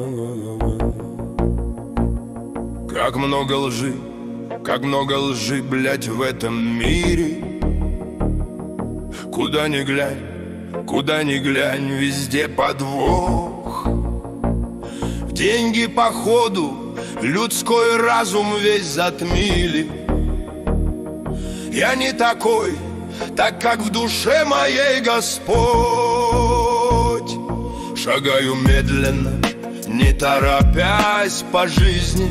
Как много лжи, блядь, в этом мире. Куда ни глянь, везде подвох. Деньги походу людской разум весь затмили. Я не такой, так как в душе моей Господь. Шагаю медленно, не торопясь по жизни.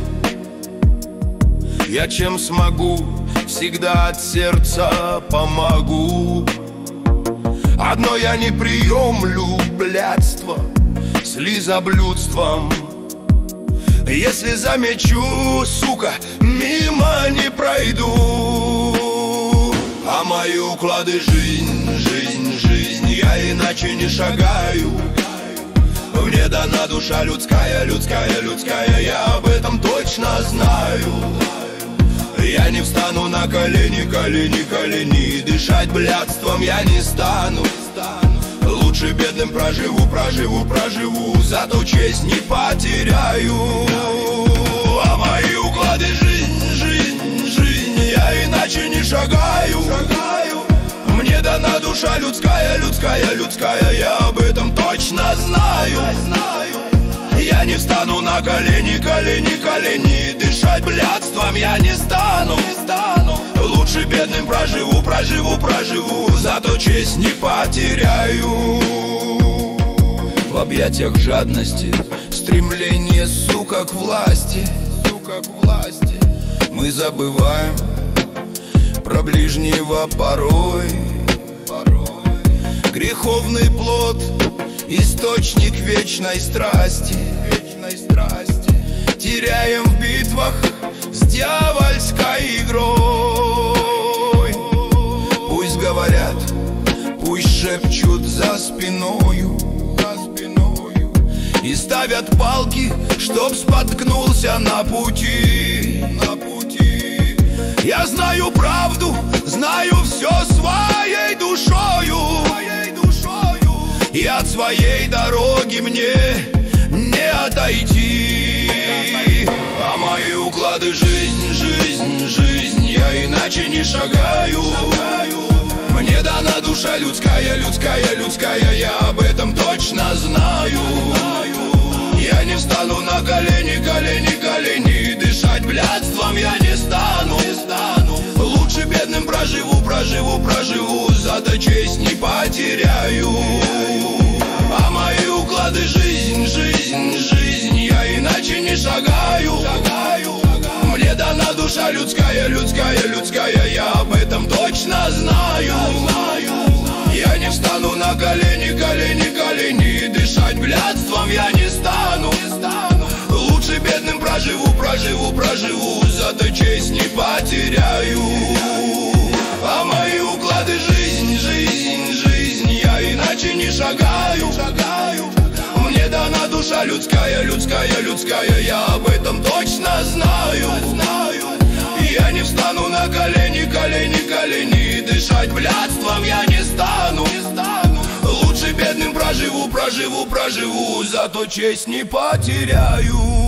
Я чем смогу, всегда от сердца помогу. Одно я не приемлю блядство с лизоблюдством. Если замечу, сука, мимо не пройду. А мои уклады жизнь, я иначе не шагаю. Мне дана душа людская, я об этом точно знаю. Я не встану на колени, дышать блядством я не стану. Лучше бедным проживу, зато честь не потеряю. А мои уклады жизнь, я иначе не шагаю. Мне дана душа людская, я об этом точно знаю. Я не встану на колени, дышать блядством я не стану. Лучше бедным проживу, зато честь не потеряю. В объятиях жадности, стремление, сука, к власти. Мы забываем про ближнего порой. Греховный плод, источник вечной страсти. Теряем в битвах с дьявольской игрой. Пусть говорят, пусть шепчут за спиною и ставят палки, чтоб споткнулся на пути. Я знаю правду, знаю все своей душою. И от своей дороги мне не отойти. А мои уклады жизнь, я иначе не шагаю. Мне дана душа людская, я об этом точно знаю. Я не встану на колени, дышать блядством я не стану. Лучше бедным проживу, зато честь не потеряю. А мои уклады жизнь, я иначе не шагаю. Мне дана душа людская, я об этом точно знаю. Я не встану на колени, дышать блядством я не стану. Лучше бедным проживу, зато честь не потеряю. А мои уклады жизнь, я иначе не шагаю. Мне дана душа людская, я об этом точно знаю. Я не встану на колени, дышать блядством я не стану. Лучше бедным проживу, зато честь не потеряю.